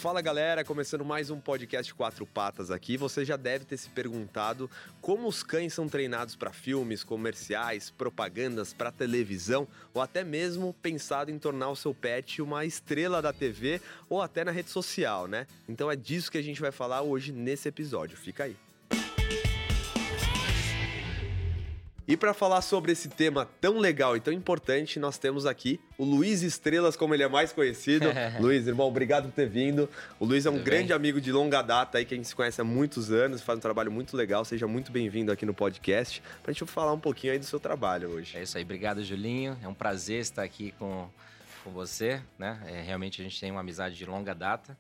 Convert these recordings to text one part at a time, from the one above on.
Fala galera, começando mais um podcast Quatro Patas aqui. Você já deve ter se perguntado como os cães são treinados para filmes, comerciais, propagandas, para televisão ou até mesmo pensado em tornar o seu pet uma estrela da TV ou até na rede social, né? Então é disso que a gente vai falar hoje nesse episódio. Fica aí. E para falar sobre esse tema tão legal e tão importante, nós temos aqui o Luiz Estrelas, como ele é mais conhecido. Luiz, irmão, obrigado por ter vindo. O Luiz é um grande amigo de longa data aí, que a gente se conhece há muitos anos, faz um trabalho muito legal. Seja muito bem-vindo aqui no podcast, pra gente falar um pouquinho aí do seu trabalho hoje. É isso aí, obrigado, Julinho. É um prazer estar aqui com você, né? Realmente a gente tem uma amizade de longa data.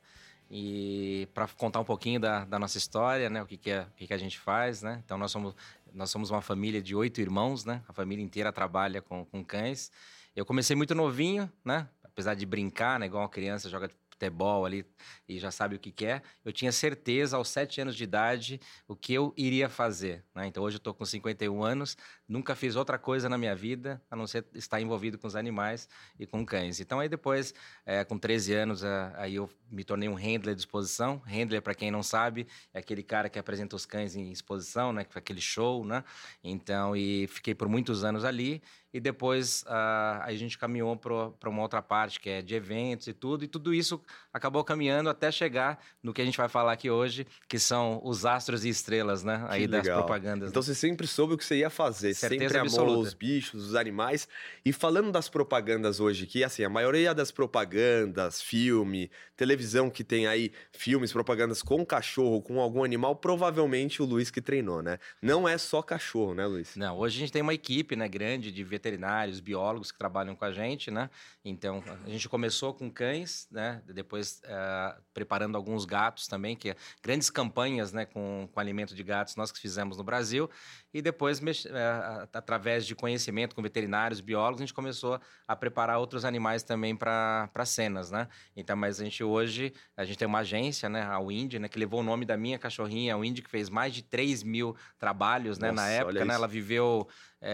E para contar um pouquinho da nossa história, né? O que a gente faz, né? Então nós somos uma família de 8 irmãos, né? A família inteira trabalha com cães. Eu comecei muito novinho, né? Apesar de brincar, né? Igual uma criança joga futebol ali e já sabe o que é. Eu tinha certeza aos 7 anos de idade o que eu iria fazer, né? Então hoje eu tô com 51 anos, nunca fiz outra coisa na minha vida a não ser estar envolvido com os animais e com cães. Então aí depois, com 13 anos, aí eu me tornei um handler de exposição. Handler, para quem não sabe, é aquele cara que apresenta os cães em exposição, né? Aquele show, né? Então, e fiquei por muitos anos ali. E depois a gente caminhou para uma outra parte, que é de eventos e tudo isso acabou caminhando até chegar no que a gente vai falar aqui hoje, que são os astros e estrelas, né? Aí das propagandas. Então você sempre soube o que você ia fazer, certeza sempre absoluta. amou os bichos, os animais. E falando das propagandas hoje, que assim, a maioria das propagandas, filme, televisão que tem aí filmes, propagandas com cachorro, com algum animal, provavelmente o Luiz que treinou, né? Não é só cachorro, né, Luiz? Não, hoje a gente tem uma equipe, né, grande de veterinários, biólogos que trabalham com a gente, né? Então, a gente começou com cães, né? Depois preparando alguns gatos também, que grandes campanhas, né, com alimento de gatos nós que fizemos no Brasil. E depois, através de conhecimento com veterinários, biólogos, a gente começou a preparar outros animais também para cenas, né? Então, mas hoje a gente tem uma agência, né, a Windy, né, que levou o nome da minha cachorrinha, a Windy, que fez mais de 3 mil trabalhos, né, na época, né? Ela viveu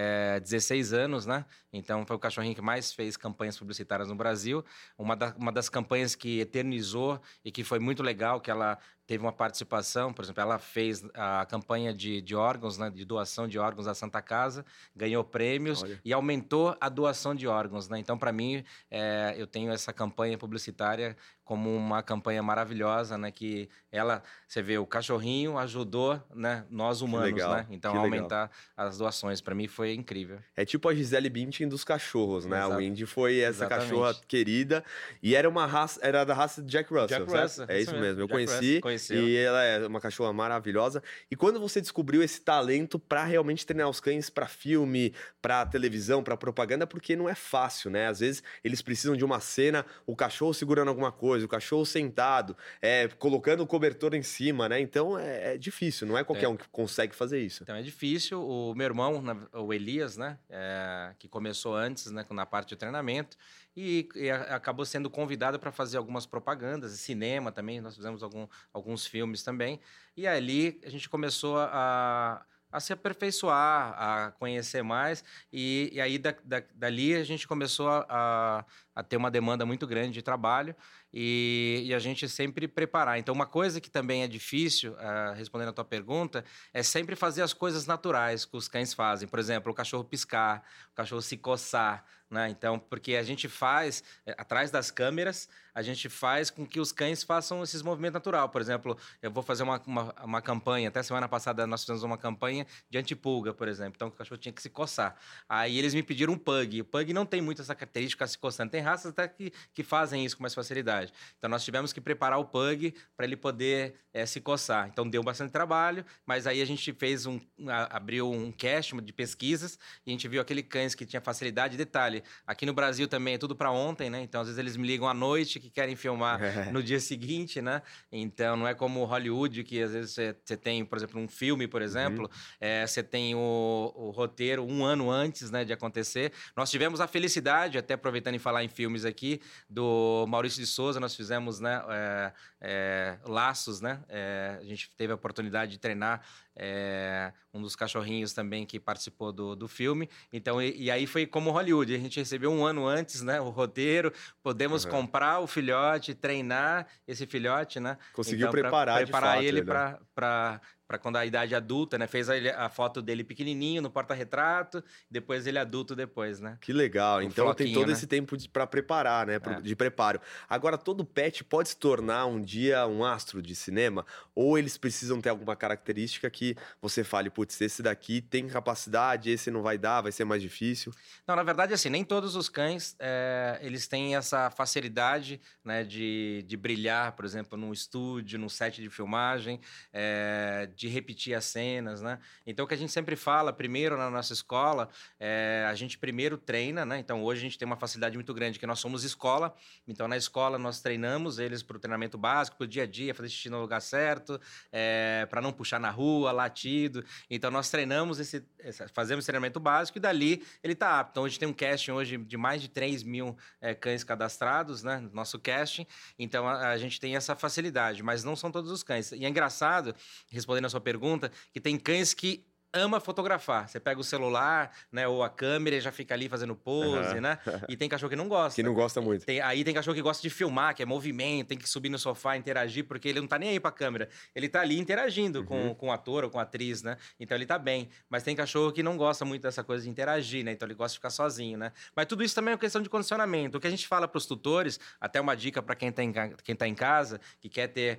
16 anos, né? Então foi o cachorrinho que mais fez campanhas publicitárias no Brasil. Uma das campanhas que eternizou e que foi muito legal, que ela teve uma participação, por exemplo, ela fez a campanha de órgãos, né, de doação de órgãos à Santa Casa, ganhou prêmios e aumentou a doação de órgãos, né? Então, para mim, eu tenho essa campanha publicitária como uma campanha maravilhosa, né? Que você vê, o cachorrinho ajudou, né, nós humanos, né? Então, aumentar as doações, para mim foi incrível. É tipo a Gisele Bündchen dos cachorros, né? Exato. A Windy foi essa cachorra querida e era da raça de Jack Russell, certo? É isso mesmo, eu conheci. E ela é uma cachorra maravilhosa. E quando você descobriu esse talento para realmente treinar os cães para filme, para televisão, para propaganda, porque não é fácil, né? Às vezes eles precisam de uma cena, o cachorro segurando alguma coisa, o cachorro sentado, colocando o cobertor em cima, né? Então é difícil, não é qualquer um que consegue fazer isso. Então é difícil. O meu irmão, o Elias, né? Que começou antes, né, na parte de treinamento e acabou sendo convidado para fazer algumas propagandas, cinema também, nós fizemos alguns filmes também, e ali a gente começou a se aperfeiçoar, a conhecer mais, e aí dali a gente começou a ter uma demanda muito grande de trabalho e a gente sempre preparar. Então, uma coisa que também é difícil, respondendo a tua pergunta, é sempre fazer as coisas naturais que os cães fazem. Por exemplo, o cachorro piscar, o cachorro se coçar, né? Então, porque a gente faz, atrás das câmeras, a gente faz com que os cães façam esses movimentos naturais. Por exemplo, eu vou fazer uma campanha, até semana passada nós fizemos uma campanha de antipulga, por exemplo. Então, o cachorro tinha que se coçar. Aí eles me pediram um pug. O pug não tem muito essa característica de se coçando. Tem raças até que fazem isso com mais facilidade. Então, nós tivemos que preparar o pug para ele poder se coçar. Então, deu bastante trabalho, mas aí a gente abriu um cache de pesquisas e a gente viu aquele cães que tinha facilidade. Detalhe, aqui no Brasil também é tudo para ontem, né? Então, às vezes eles me ligam à noite que querem filmar no dia seguinte, né? Então, não é como Hollywood, que às vezes você tem, por exemplo, um filme, por exemplo, você tem o roteiro 1 ano antes, né, de acontecer. Nós tivemos a felicidade, até aproveitando em falar em filmes aqui, do Maurício de Souza, nós fizemos, né, Laços, né? A gente teve a oportunidade de treinar um dos cachorrinhos também que participou do filme. Então, e aí foi como Hollywood, a gente recebeu um ano antes, né, o roteiro, podemos comprar o filhote, treinar esse filhote, né? Conseguiu então, preparar ele para quando a idade adulta, né? Fez a foto dele pequenininho no porta-retrato, depois ele adulto depois, né? Que legal. Então tem todo esse tempo para preparar, né? De preparo. Agora, todo pet pode se tornar um dia um astro de cinema? Ou eles precisam ter alguma característica que você fale, putz, esse daqui tem capacidade, esse não vai dar, vai ser mais difícil? Não, na verdade, assim, nem todos os cães, eles têm essa facilidade, né, de brilhar, por exemplo, num estúdio, num set de filmagem, de repetir as cenas, né? Então, o que a gente sempre fala, primeiro na nossa escola, a gente primeiro treina, né? Então, hoje a gente tem uma facilidade muito grande, que nós somos escola. Então, na escola, nós treinamos eles para o treinamento básico, para o dia a dia, fazer xixi no lugar certo, para não puxar na rua, latido. Então, nós treinamos fazemos treinamento básico e dali ele está apto. Então, hoje tem um casting hoje de mais de 3 mil cães cadastrados, né? Nosso casting. Então, a gente tem essa facilidade, mas não são todos os cães. E é engraçado, respondendo a sua pergunta, que tem cães que ama fotografar. Você pega o celular, né, ou a câmera e já fica ali fazendo pose, né? E tem cachorro que não gosta. Que não gosta muito. Aí tem cachorro que gosta de filmar, que é movimento, tem que subir no sofá, interagir, porque ele não tá nem aí pra câmera. Ele tá ali interagindo com o ator ou com a atriz, né? Então ele tá bem. Mas tem cachorro que não gosta muito dessa coisa de interagir, né? Então ele gosta de ficar sozinho, né? Mas tudo isso também é uma questão de condicionamento. O que a gente fala pros tutores, até uma dica para quem tá em casa, que quer ter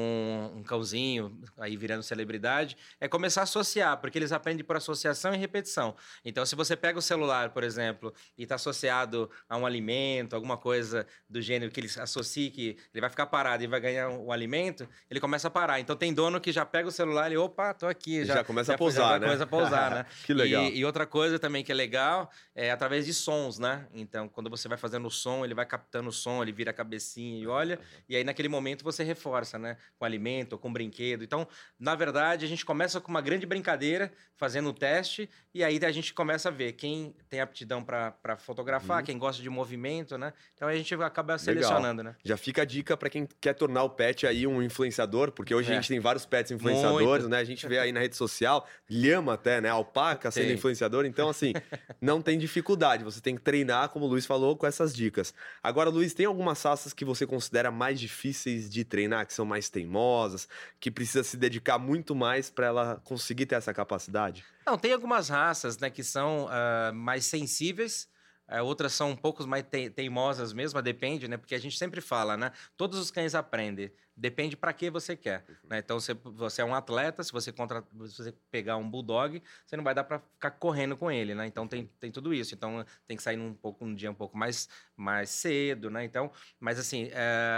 um cãozinho aí virando celebridade, é começar a associar, porque eles aprendem por associação e repetição. Então, se você pega o celular, por exemplo, e está associado a um alimento, alguma coisa do gênero que ele associe que ele vai ficar parado e vai ganhar um alimento, ele começa a parar. Então, tem dono que já pega o celular e, opa, tô aqui. Já começa a pousar, né? Começa a pousar, né? Que legal. E outra coisa também que é legal é através de sons, né? Então, quando você vai fazendo o som, ele vai captando o som, ele vira a cabecinha e olha, e aí naquele momento você reforça, né? Com alimento ou com brinquedo. Então, na verdade, a gente começa com uma grande brincadeira, fazendo o teste, e aí a gente começa a ver quem tem aptidão para fotografar, quem gosta de movimento, né? Então a gente acaba selecionando, né? Já fica a dica para quem quer tornar o pet aí um influenciador, porque hoje a gente tem vários pets influenciadores, né? A gente vê aí na rede social, lhama até, né? Alpaca sendo influenciador, então assim, não tem dificuldade, você tem que treinar, como o Luiz falou, com essas dicas. Agora, Luiz, tem algumas raças que você considera mais difíceis de treinar, que são mais teimosas, que precisa se dedicar muito mais para ela conseguir ter essa capacidade? Não, tem algumas raças, né, que são mais sensíveis, outras são um pouco mais teimosas mesmo, depende, né? Porque a gente sempre fala, né? Todos os cães aprendem, depende para que você quer, né? Então, você é um atleta, se você pegar um bulldog, você não vai dar para ficar correndo com ele, né? Então, tem tudo isso. Então, tem que sair um dia um pouco mais cedo, né? Então, mas assim,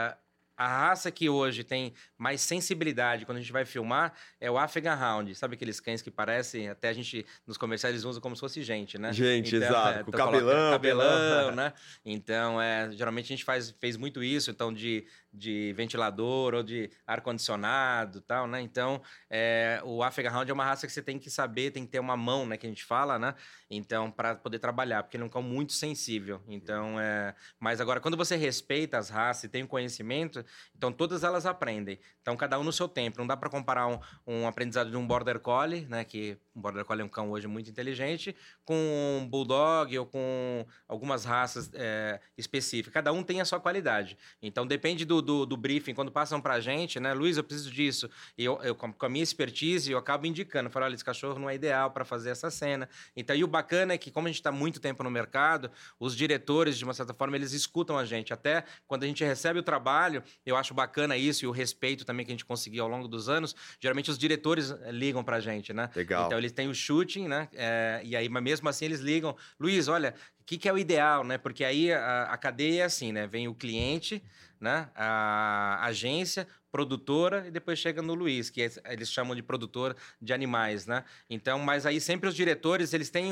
a raça que hoje tem mais sensibilidade quando a gente vai filmar é o Afghan Hound. Sabe aqueles cães que parecem, até a gente, nos comerciais, eles usam como se fosse gente, né? Gente, então, exato. Com cabelão, né? Então, geralmente a gente fez muito isso, então, de ventilador ou de ar-condicionado e tal, né? Então, o Afghan Hound é uma raça que você tem que saber, tem que ter uma mão, né? Que a gente fala, né? Então, para poder trabalhar, porque ele é um cão muito sensível. Então, mas agora, quando você respeita as raças e tem o conhecimento, então todas elas aprendem. Então, cada um no seu tempo. Não dá para comparar um aprendizado de um Border Collie, né? Que um Border Collie é um cão hoje muito inteligente, com um Bulldog ou com algumas raças específicas. Cada um tem a sua qualidade. Então, depende do briefing. Quando passam pra gente, né? Luiz, eu preciso disso. E eu com a minha expertise, eu acabo indicando. Falo, olha, esse cachorro não é ideal para fazer essa cena. Então, e o bacana é que, como a gente está muito tempo no mercado, os diretores, de uma certa forma, eles escutam a gente. Até quando a gente recebe o trabalho, eu acho bacana isso e o respeito também que a gente conseguiu ao longo dos anos. Geralmente, os diretores ligam pra gente, né? Legal. Então, eles têm o shooting, né? E aí, mas mesmo assim, eles ligam. Luiz, olha, o que é o ideal, né? Porque aí a cadeia é assim, né? Vem o cliente, né? A agência, produtora e depois chega no Luiz, que eles chamam de produtor de animais, né? Então, mas aí sempre os diretores, eles têm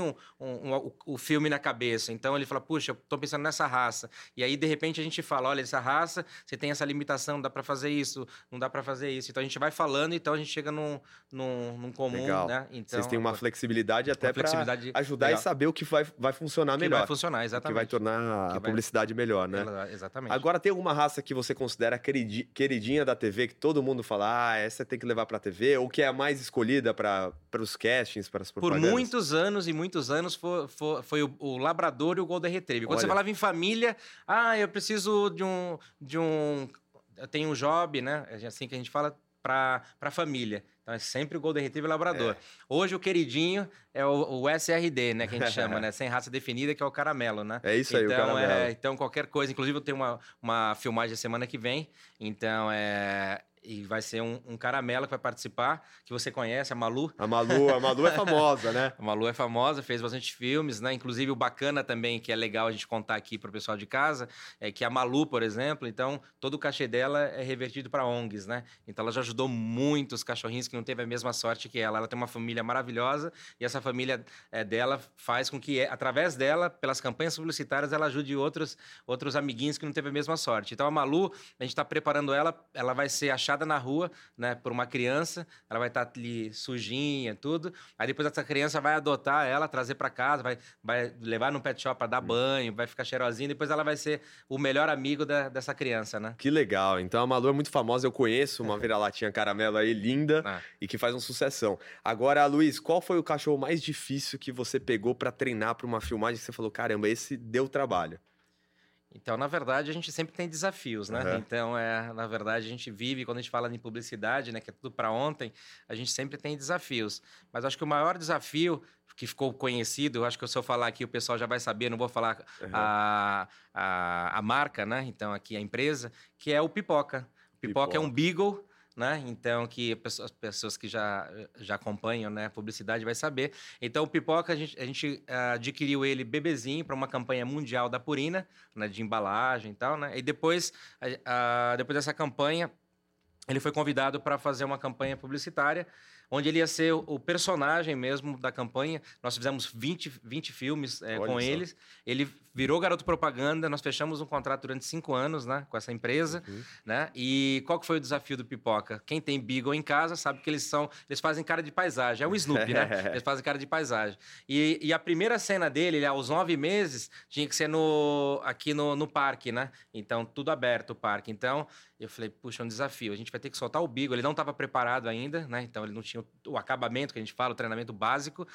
o filme na cabeça. Então, ele fala, puxa, eu tô pensando nessa raça. E aí, de repente, a gente fala, olha, essa raça, você tem essa limitação, dá para fazer isso, não dá para fazer isso. Então, a gente vai falando, então a gente chega num comum, legal, né? Então, vocês têm uma flexibilidade até para ajudar legal. E saber o que vai funcionar melhor. vai funcionar, exatamente. Que vai tornar a publicidade melhor, né? Exatamente. Agora, tem alguma raça que você considera queridinha da TV, que todo mundo fala, essa tem que levar pra TV, ou que é a mais escolhida para os castings, para as propagandas? Por muitos anos foi o Labrador e o Golden Retriever. Quando você falava em família, eu preciso de um... Eu tenho um job, né? É assim que a gente fala, para família. Então é sempre o Golden Retriever e o Labrador. Hoje o queridinho é o SRD, né? Que a gente chama, né? Sem raça definida, que é o caramelo, né? É isso aí, o caramelo. Então qualquer coisa... Inclusive eu tenho uma filmagem semana que vem. Então e vai ser um caramelo que vai participar, que você conhece, a Malu. A Malu é famosa, né? A Malu é famosa, fez bastante filmes, né? Inclusive o bacana também, que é legal a gente contar aqui para o pessoal de casa, é que a Malu, por exemplo, então todo o cachê dela é revertido para ONGs, né? Então ela já ajudou muitos cachorrinhos que não teve a mesma sorte que ela. Ela tem uma família maravilhosa e essa família dela faz com que, através dela, pelas campanhas publicitárias, ela ajude outros amiguinhos que não teve a mesma sorte. Então a Malu, a gente está preparando ela vai ser achada na rua, né, por uma criança, ela vai estar ali sujinha, tudo. Aí depois essa criança vai adotar ela, trazer para casa, vai levar no pet shop para dar banho, vai ficar cheirosinha, depois ela vai ser o melhor amigo dessa criança, né? Que legal. Então a Malu é muito famosa, eu conheço uma vira-latinha caramelo aí, linda, e que faz uma sucessão. Agora, Luiz, qual foi o cachorro mais difícil que você pegou para treinar para uma filmagem que você falou, caramba, esse deu trabalho? Então, na verdade, a gente sempre tem desafios, né? Uhum. Então, na verdade, a gente vive, quando a gente fala em publicidade, né, que é tudo para ontem, a gente sempre tem desafios. Mas acho que o maior desafio que ficou conhecido, acho que se eu falar aqui o pessoal já vai saber, não vou falar a marca, né? Então, aqui a empresa, que é o Pipoca. O Pipoca é um Beagle, né? Então, que as pessoas que já acompanham, né, a publicidade vai saber. Então, o Pipoca, a gente adquiriu ele bebezinho para uma campanha mundial da Purina, né, de embalagem e tal, né? E depois dessa campanha, ele foi convidado para fazer uma campanha publicitária, onde ele ia ser o personagem mesmo da campanha. Nós fizemos 20 filmes com eles. Ele virou garoto propaganda, nós fechamos um contrato durante 5 anos, né, com essa empresa. Né? E qual que foi o desafio do Pipoca? Quem tem Beagle em casa sabe que eles fazem cara de paisagem. É um Snoopy, né? Eles fazem cara de paisagem. E a primeira cena dele, aos 9 meses, tinha que ser aqui no parque, né? Então, tudo aberto o parque. Então, eu falei, puxa, é um desafio. A gente vai ter que soltar o Beagle. Ele não estava preparado ainda, né? Então, ele não tinha o acabamento que a gente fala, o treinamento básico.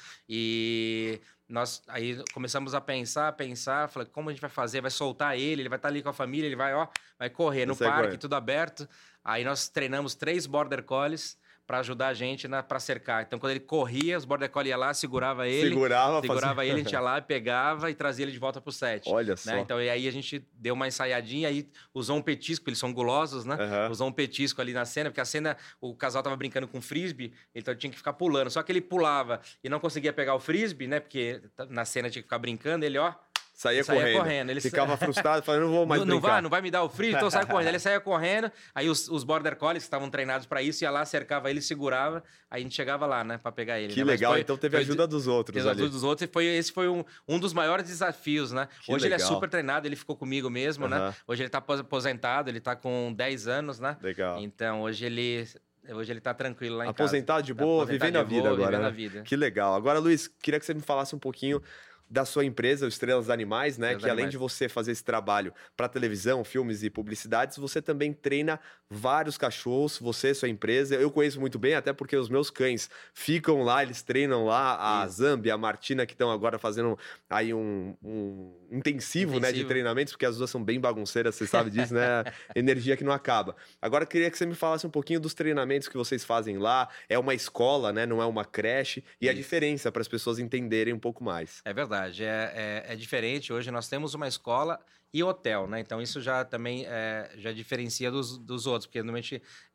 E nós aí começamos a pensar. Falei, como a gente vai fazer? Vai soltar ele vai estar ali com a família, ele vai correr no parque, tudo aberto. Aí nós treinamos 3 Border Collies para ajudar a gente para cercar. Então, quando ele corria, os Border Collie ia lá, segurava ele. Segurava ele, a gente ia lá, pegava e trazia ele de volta pro set. Olha só. Né? Então, e aí a gente deu uma ensaiadinha, aí usou um petisco, eles são gulosos, né? Usou um petisco ali na cena, porque a cena, o casal tava brincando com frisbee, então tinha que ficar pulando. Só que ele pulava e não conseguia pegar o frisbee, né? Porque na cena tinha que ficar brincando, ele, Saía correndo. Ele ficava frustrado, falando, não vou mais brincar. Não vai me dar o frisbee, então sai correndo. Ele saía correndo, aí os Border Collies que estavam treinados para isso, ia lá, cercava ele, segurava, aí a gente chegava lá, né, para pegar ele. Que legal, então teve ajuda dos outros ali. Teve ajuda dos outros, e esse foi um dos maiores desafios, né? Hoje legal. Ele é super treinado, ele ficou comigo mesmo, né? Hoje ele tá aposentado, ele tá com 10 anos, né? Legal. Então, hoje ele tá tranquilo lá em casa. Aposentado de boa, vivendo a vida agora. Vivendo a vida. Que legal. Agora, Luiz, queria que você me falasse um pouquinho da sua empresa, o Estrelas Animais, né? Que além de você fazer esse trabalho para televisão, filmes e publicidades, você também treina vários cachorros, você, sua empresa. Eu conheço muito bem, até porque os meus cães ficam lá, eles treinam lá, a Zambi, a Martina, que estão agora fazendo aí um intensivo, né, de treinamentos, porque as duas são bem bagunceiras, você sabe disso, né? Energia que não acaba. Agora, eu queria que você me falasse um pouquinho dos treinamentos que vocês fazem lá. É uma escola, né? Não é uma creche. E a diferença para as pessoas entenderem um pouco mais. É verdade. É diferente. Hoje nós temos uma escola e hotel, né? Então isso já também já diferencia dos outros, porque normalmente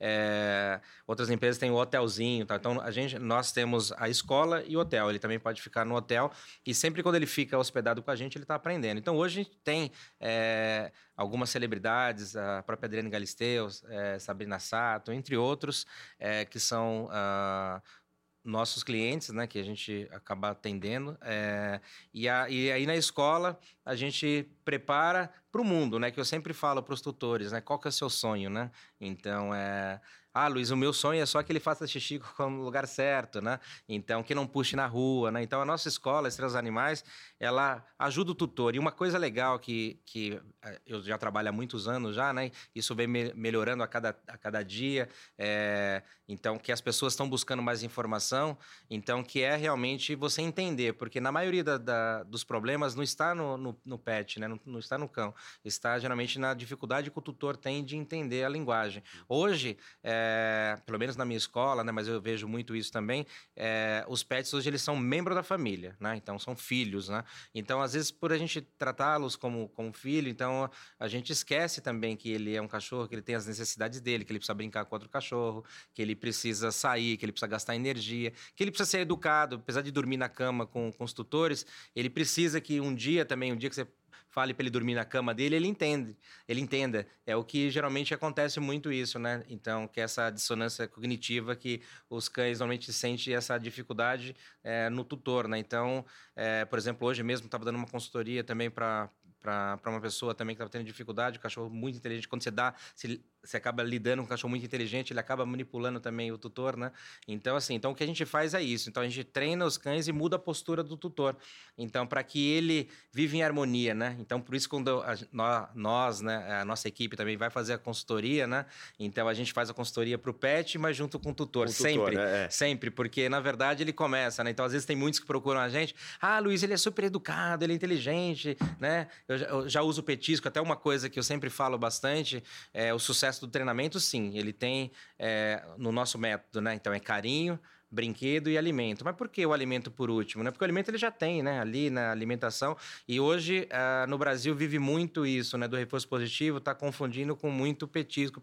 outras empresas têm o hotelzinho, tá? Então nós temos a escola e o hotel. Ele também pode ficar no hotel e sempre quando ele fica hospedado com a gente, ele está aprendendo. Então hoje a gente tem algumas celebridades, a própria Adriane Galisteu, Sabrina Sato, entre outros, que são nossos clientes, né, que a gente acaba atendendo. E aí na escola a gente prepara para o mundo, né? Que eu sempre falo para os tutores, né? Qual que é o seu sonho, né? Então, Luiz, o meu sonho é só que ele faça xixi no lugar certo, né? Então, que não puxe na rua, né? Então, a nossa escola, Estrelas Animais, ela ajuda o tutor. E uma coisa legal que eu já trabalho há muitos anos já, né? Isso vem melhorando a cada dia. Então, que as pessoas estão buscando mais informação. Então, que é realmente você entender. Porque na maioria dos problemas não está no pet, né? Não está no cão. Está geralmente na dificuldade que o tutor tem de entender a linguagem. Hoje, pelo menos na minha escola, né, mas eu vejo muito isso também, os pets hoje eles são membros da família, né? Então são filhos, né? Então às vezes por a gente tratá-los como filho, então a gente esquece também que ele é um cachorro, que ele tem as necessidades dele, que ele precisa brincar com outro cachorro, que ele precisa sair, que ele precisa gastar energia, que ele precisa ser educado, apesar de dormir na cama com os tutores, ele precisa que um dia que você fale para ele dormir na cama dele, ele entenda. É o que geralmente acontece muito isso, né? Então, que é essa dissonância cognitiva que os cães normalmente sentem essa dificuldade no tutor, né? Então, por exemplo, hoje mesmo estava dando uma consultoria também para uma pessoa também que estava tendo dificuldade, um cachorro muito inteligente. Quando você acaba lidando com um cachorro muito inteligente, ele acaba manipulando também o tutor, né? Então, assim, o que a gente faz é isso. Então, a gente treina os cães e muda a postura do tutor. Então, para que ele viva em harmonia, né? Então, por isso, quando nós, né, a nossa equipe também vai fazer a consultoria, né? Então, a gente faz a consultoria para o pet, mas junto com o tutor. Sempre, sempre. Porque, na verdade, ele começa, né? Então, às vezes, tem muitos que procuram a gente. Luiz, ele é super educado, ele é inteligente, né? Eu já uso o petisco. Até uma coisa que eu sempre falo bastante é o sucesso do treinamento, sim, ele tem no nosso método, né? Então é carinho, brinquedo e alimento. Mas por que o alimento por último, né? Porque o alimento ele já tem, né? Ali na alimentação. E hoje no Brasil vive muito isso, né? Do reforço positivo, tá confundindo com muito petisco.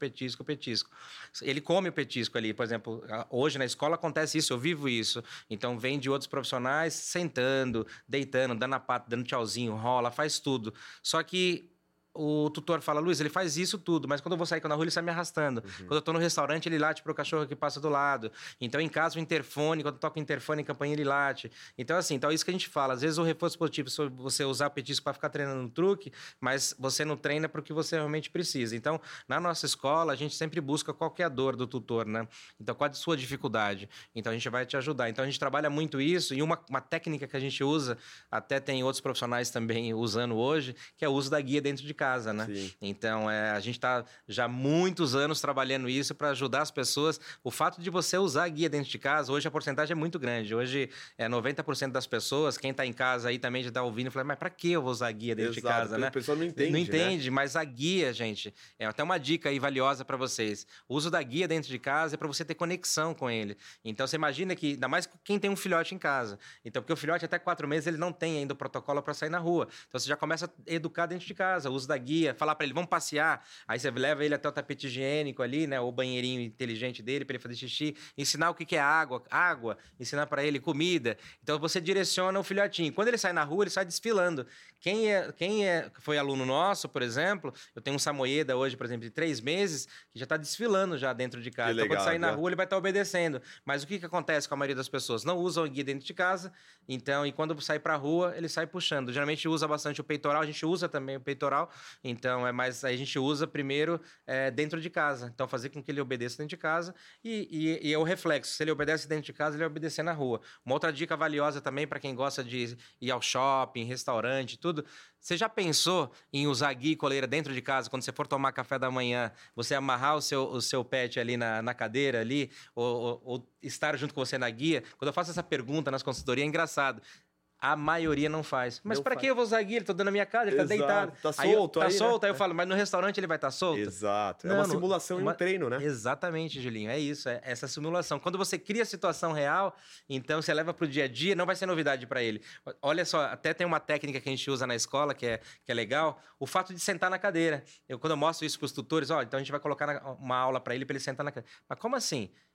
Ele come o petisco ali, por exemplo, hoje na escola acontece isso, eu vivo isso. Então vem de outros profissionais sentando, deitando, dando a pata, dando tchauzinho, rola, faz tudo. Só que o tutor fala, Luiz, ele faz isso tudo, mas quando eu vou sair na rua, ele sai me arrastando. Quando eu tô no restaurante, ele late pro cachorro que passa do lado. Então, em casa, o interfone, quando eu toco o interfone em campainha, ele late. Então, assim, é isso que a gente fala. Às vezes, o reforço positivo, se você usar petisco para ficar treinando no truque, mas você não treina para o que você realmente precisa. Então, na nossa escola, a gente sempre busca qual que é a dor do tutor, né? Então, qual é a sua dificuldade? Então, a gente vai te ajudar. Então, a gente trabalha muito isso e uma técnica que a gente usa, até tem outros profissionais também usando hoje, que é o uso da guia dentro de casa, né? Sim. Então, a gente está já há muitos anos trabalhando isso para ajudar as pessoas. O fato de você usar a guia dentro de casa, hoje a porcentagem é muito grande. Hoje, 90% das pessoas, quem está em casa aí também já está ouvindo, fala, mas para que eu vou usar a guia dentro de casa, né? A pessoa não entende, não entende, né? Mas a guia, gente, é até uma dica aí valiosa para vocês. O uso da guia dentro de casa é para você ter conexão com ele. Então, você imagina que, ainda mais quem tem um filhote em casa. Então, porque o filhote até 4 meses, ele não tem ainda o protocolo para sair na rua. Então, você já começa a educar dentro de casa, o uso da guia, falar para ele, vamos passear. Aí você leva ele até o tapete higiênico ali, né? O banheirinho inteligente dele para ele fazer xixi. Ensinar o que é água, ensinar para ele comida. Então você direciona o filhotinho. Quando ele sai na rua, ele sai desfilando. Quem foi aluno nosso, por exemplo, eu tenho um samoyeda hoje, por exemplo, de 3 meses, que já está desfilando já dentro de casa. Então, quando sair na rua, ele vai estar obedecendo. Mas o que acontece com a maioria das pessoas? Não usam a guia dentro de casa, então, e quando sai para a rua, ele sai puxando. Geralmente usa bastante o peitoral, a gente usa também o peitoral, então mas aí a gente usa primeiro dentro de casa. Então, fazer com que ele obedeça dentro de casa e é o reflexo. Se ele obedece dentro de casa, ele vai obedecer na rua. Uma outra dica valiosa também para quem gosta de ir ao shopping, restaurante, tudo. Você já pensou em usar guia e coleira dentro de casa, quando você for tomar café da manhã, você amarrar o seu pet ali na cadeira ali, ou estar junto com você na guia? Quando eu faço essa pergunta nas consultorias, é engraçado. A maioria não faz. Mas para que eu vou usar guia? Ele tá dando na minha casa, ele tá deitado. Tá solto aí, tá solto, né? Aí eu falo, mas no restaurante ele vai estar solto? Exato. É uma simulação e um treino, né? Exatamente, Julinho. É isso, é essa simulação. Quando você cria a situação real, então você leva pro dia a dia, não vai ser novidade para ele. Olha só, até tem uma técnica que a gente usa na escola, que é legal, o fato de sentar na cadeira. Quando eu mostro isso pros tutores, então a gente vai colocar uma aula para ele sentar na cadeira. Mas como assim?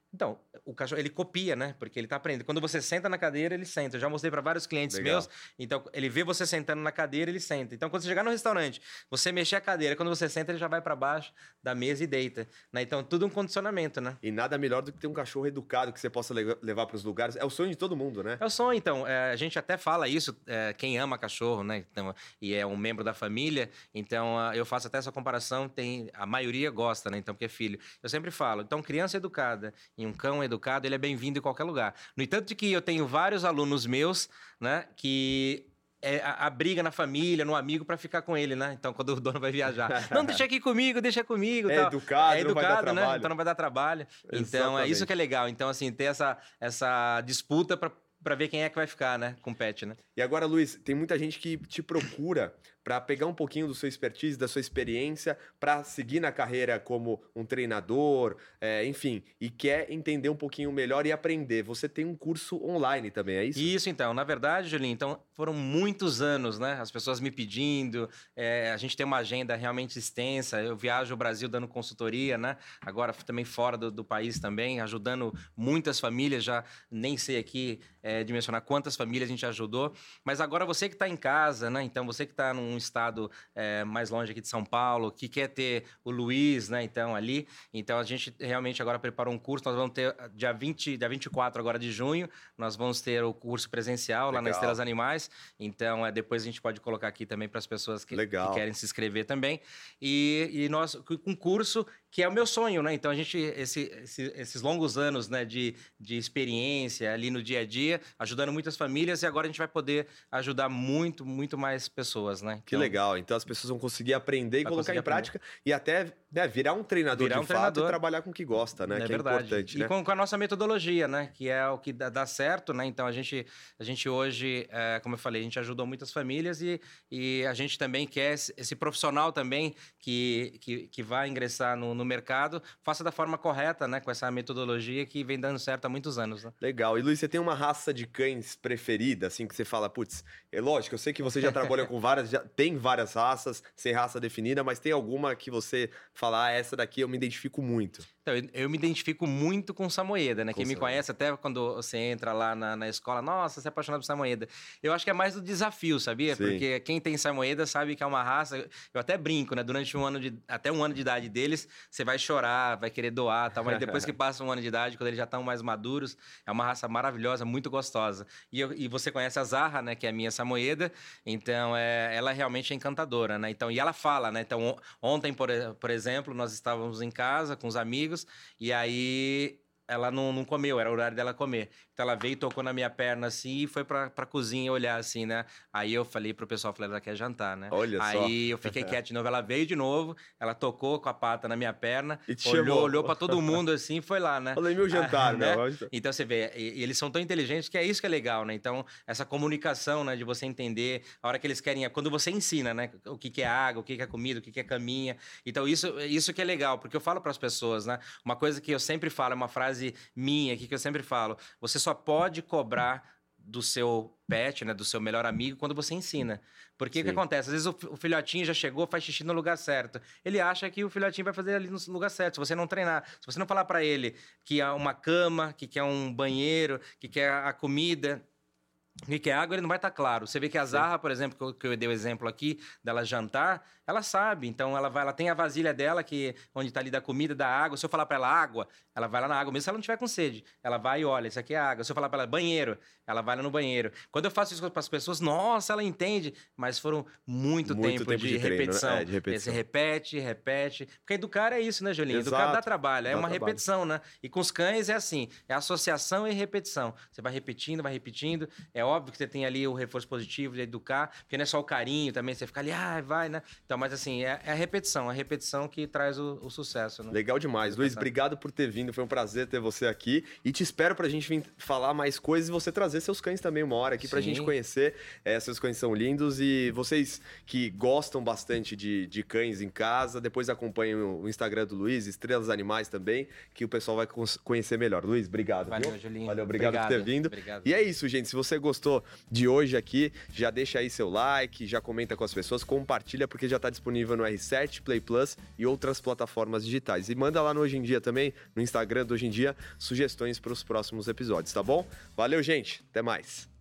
Então, o cachorro, ele copia, né? Porque ele tá aprendendo. Quando você senta na cadeira, ele senta. Eu já mostrei para vários clientes meus. Então, ele vê você sentando na cadeira, ele senta. Então, quando você chegar no restaurante, você mexer a cadeira, quando você senta, ele já vai para baixo da mesa e deita, né? Então, tudo um condicionamento, né? E nada melhor do que ter um cachorro educado que você possa levar para os lugares. É o sonho de todo mundo, né? É o sonho, então. A gente até fala isso, quem ama cachorro, né? Então, e é um membro da família. Então, eu faço até essa comparação. A maioria gosta, né? Então, porque é filho. Eu sempre falo, então, criança educada e um cão educado, ele é bem-vindo em qualquer lugar. No entanto de que eu tenho vários alunos meus, né, que a briga na família, no amigo, para ficar com ele, né? Então, quando o dono vai viajar, não, deixa aqui comigo, deixa comigo. Tal. Educado, não vai dar trabalho. Né? Então, não vai dar trabalho. Exatamente. Então, é isso que é legal. Então, assim, ter essa disputa para ver quem é que vai ficar, né, com o pet, né? E agora, Luiz, tem muita gente que te procura para pegar um pouquinho do seu expertise, da sua experiência, para seguir na carreira como um treinador, enfim, e quer entender um pouquinho melhor e aprender. Você tem um curso online também, é isso? Isso, então. Na verdade, Julinho, então, foram muitos anos, né? As pessoas me pedindo, a gente tem uma agenda realmente extensa, eu viajo o Brasil dando consultoria, né? Agora também fora do país também, ajudando muitas famílias, já nem sei aqui dimensionar quantas famílias a gente ajudou, mas agora você que está em casa, né? Então, você que está num estado mais longe aqui de São Paulo, que quer ter o Luiz, né? Então, ali. Então, a gente realmente agora preparou um curso. Nós vamos ter dia 24 agora de junho, nós vamos ter o curso presencial lá na Estrelas Animais. Então, depois a gente pode colocar aqui também para as pessoas que querem se inscrever também. E nós, um curso que é o meu sonho, né? Então, a gente, esses longos anos, né, de experiência ali no dia a dia, ajudando muitas famílias, e agora a gente vai poder ajudar muito, muito mais pessoas, né? Que legal. Então, as pessoas vão conseguir aprender e colocar em prática e até virar um treinador de fato e trabalhar com o que gosta, né? Que verdade. É importante, e né? com a nossa metodologia, né? Que é o que dá certo, né? Então, a gente hoje, como eu falei, a gente ajudou muitas famílias e a gente também quer esse profissional também que vai ingressar no mercado, faça da forma correta, né? Com essa metodologia que vem dando certo há muitos anos, né? Legal. E, Luiz, você tem uma raça de cães preferida, assim, que você fala, putz, é lógico, eu sei que você já trabalhou com várias, já tem várias raças, sem raça definida, mas tem alguma que você fala, essa daqui eu me identifico muito? Então, eu me identifico muito com Samoyeda, né? Quem me conhece, até quando você entra lá na escola, nossa, você é apaixonado por Samoyeda. Eu acho que é mais do desafio, sabia? Sim. Porque quem tem Samoyeda sabe que é uma raça... Eu até brinco, né? Durante até um ano de idade deles, você vai chorar, vai querer doar, tal. Mas depois que passa um ano de idade, quando eles já estão mais maduros, é uma raça maravilhosa, muito gostosa. E você conhece a Zarra, né? Que é a minha Samoyeda. Então, ela realmente é encantadora, né? Então, e ela fala, né? Então, ontem, por exemplo, nós estávamos em casa com os amigos, e aí ela não comeu, era o horário dela comer. Então ela veio, tocou na minha perna assim e foi pra cozinha olhar assim, né? Aí eu falei pro pessoal, ela quer jantar, né? Olha aí só. Aí eu fiquei quieto de novo, ela veio de novo, ela tocou com a pata na minha perna, e olhou pra todo mundo assim e foi lá, né? Falei, meu jantar, né? meu. Então você vê, e eles são tão inteligentes que é isso que é legal, né? Então essa comunicação, né? De você entender a hora que eles querem, quando você ensina, né? O que é água, o que é comida, o que é caminha. Então isso que é legal, porque eu falo pras pessoas, né? Uma coisa que eu sempre falo, é uma frase minha aqui que eu sempre falo, você só pode cobrar do seu pet, né, do seu melhor amigo, quando você ensina. Porque o que acontece? Às vezes o filhotinho já chegou, faz xixi no lugar certo. Ele acha que o filhotinho vai fazer ali no lugar certo. Se você não treinar, se você não falar para ele que é uma cama, que é um banheiro, que é a comida, que é água, ele não vai estar claro. Você vê que a Zarra, por exemplo, que eu dei o exemplo aqui, dela jantar, ela sabe. Então, ela tem a vasilha dela, onde está ali da comida, da água. Se eu falar para ela água, ela vai lá na água, mesmo se ela não tiver com sede. Ela vai e olha, isso aqui é água. Se eu falar para ela banheiro, ela vai lá no banheiro. Quando eu faço isso para as pessoas, nossa, ela entende. Mas foram muito tempo de repetição. Treino, né? De repetição. Você repete. Porque educar é isso, né, Julinho? Exato. Educar dá trabalho. É uma repetição, né? E com os cães é assim, é associação e repetição. Você vai repetindo. É óbvio que você tem ali o reforço positivo de educar, porque não é só o carinho também, você fica ali, vai, né? Então, mas assim, é a repetição que traz o sucesso, né? Legal demais. Luiz, obrigado por ter vindo, foi um prazer ter você aqui e te espero pra gente vir falar mais coisas e você trazer seus cães também uma hora aqui pra gente conhecer. Seus cães são lindos e vocês que gostam bastante de cães em casa, depois acompanhem o Instagram do Luiz, Estrelas Animais também, que o pessoal vai conhecer melhor. Luiz, obrigado. Valeu, Julinho. Valeu, obrigado por ter vindo. Obrigado. E é isso, gente, se você gostou gostou de hoje aqui, já deixa aí seu like, já comenta com as pessoas, compartilha, porque já tá disponível no R7, Play Plus e outras plataformas digitais. E manda lá no Hoje em Dia também, no Instagram do Hoje em Dia, sugestões para os próximos episódios, tá bom? Valeu, gente. Até mais.